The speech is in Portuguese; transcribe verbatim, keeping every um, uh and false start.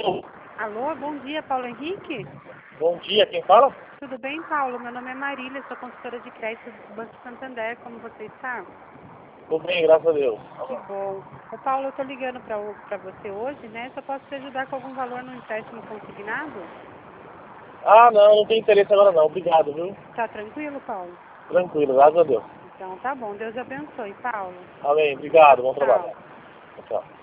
Alô, bom dia, Paulo Henrique? Bom dia, quem fala? Tudo bem, Paulo? Meu nome é Marília, sou consultora de crédito do Banco Santander. Como você está? Tudo bem, graças a Deus. Que bom. Ô, Paulo, eu estou ligando para você hoje, né? Se eu posso te ajudar com algum valor no empréstimo consignado? Ah, não, não tem interesse agora não. Obrigado, viu? Tá tranquilo, Paulo? Tranquilo, graças a Deus. Então tá bom. Deus abençoe, Paulo. Amém, obrigado, bom trabalho. Tchau. Tchau.